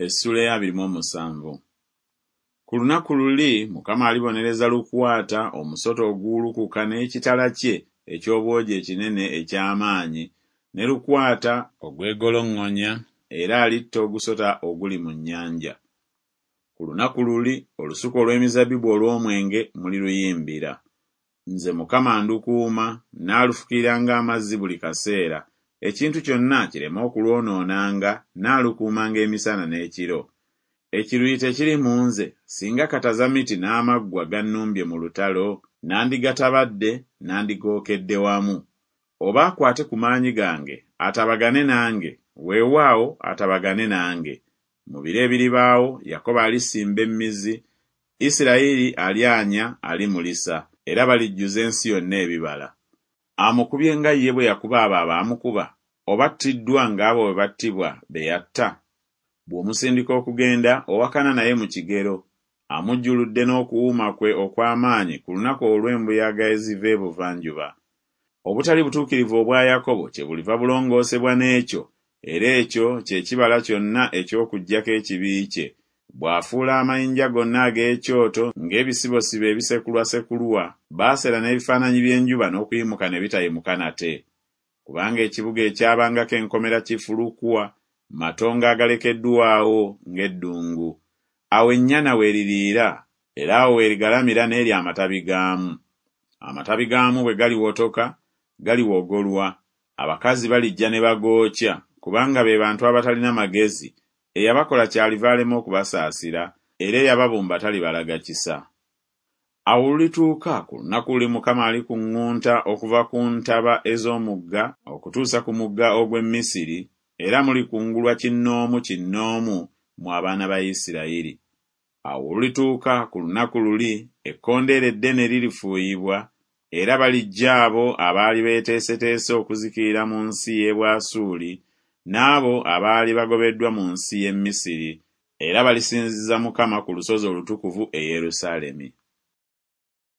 Essula ya 27. Ku lunaku luli Mukama alibonereza Lukwata omusota oguwulukuka n'ekitala kye eky'obwogi ekinene eky'amaanyi, ne Lukwata ogwegolongonya, era alitta ogusota oguli mu nnyanja. Ku lunaku luli olusuku olw'emizabbibu olw'omwenge muliruyimbira. Nze Mukama ndukuuma, naalufukirira ng'amazzi buli kaseera, ekintu kyonna kireme okulwonoonanga, naalukuumanga emisana n'ekiro. Ekiruyi tekiri mu nze, singa katazamiti n'amaggwa gannumbye mu lutalo, nandigatabadde, nandigookedde wamu. Oba akwate ku maanyi gange, atabagane nange, weewaawo atabagane nange. Mu biro ebiribaawo, Yakobo alisimba emmizi, Isirayiri alyanya alimulisa, era balijjuza ensi yonna ebibala. Amukubye nga ye bwe yakuba abo abaamukuba, obattiddwa ng'abo bwe battibwa be yatta. Bw'omusindika okugenda, owakana naye mu kigero, amujjuludde n'okuwuuma kwe okw'amaanyi ku lunaku olw'embuyaga eziva ebuvanjuba. Obutali butuukirivu obwa Yakobo kyebuliva bulongoosebwa n'ekyo, era ekyo kye kibala kyonna eky'okuggyako ekibi kye, bw'afuula amayinja gonna ag'ekyoto ng'ebisibosibo ebisekulwasekulwa, Baasera n'ebifaananyi by'enjuba n'okuyimuka ne bitayimuka nate. Kubanga ekibuga ekyabangako enkomera kifulukwa, matongo agalekeddwawo ng'eddungu. Awo ennyana weeririira, era awo weerigalamira n'erya amatabi gaamu. Amatabi gaamu bwe galiwotoka, galiwogolwa, abakazi balijja ne bagookya, kubanga be bantu abatalina magezi, eyabakola kyaliva alema okubasaasira, era eyababumba talibalaga kisa. Awo olulituuka ku lunaku luli Mukama alikuŋŋunta okuva ku ntaba ez'omugga okutuusa ku mugga ogw'e Misiri, era mulikungulwa kinnoomu kinnoomu mu abaana ba Isirayiri. Awo olulituuka ku lunaku luli, ekkondeere eddene lirifuuyibwa, era balijja abo abaali beeteeseteese okuzikirira mu nsi y'e Bwasuli, n'abo abaali bagobeddwa mu nsi y'e Misiri, era balisinziza Mukama ku lusozi olutukuvu e Yerusaalemi.